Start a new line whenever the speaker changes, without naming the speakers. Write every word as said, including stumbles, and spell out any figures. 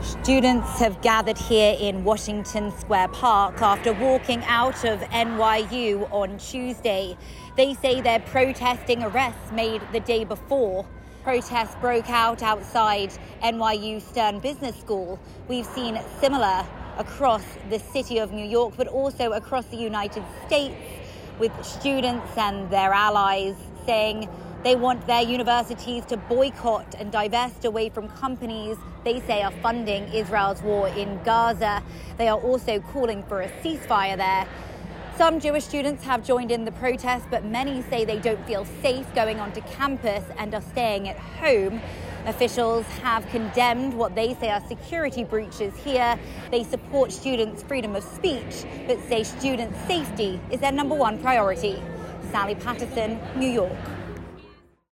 Students have gathered here in Washington Square Park after walking out of N Y U on Tuesday. They say they're protesting arrests made the day before. Protests broke out outside N Y U Stern Business School. We've seen similar across the city of New York, but also across the United States, with students and their allies saying they want their universities to boycott and divest away from companies they say are funding Israel's war in Gaza. They are also calling for a ceasefire there. Some Jewish students have joined in the protest, but many say they don't feel safe going onto campus and are staying at home. Officials have condemned what they say are security breaches here. They support students' freedom of speech, but say student safety is their number one priority. Sally Patterson, New York.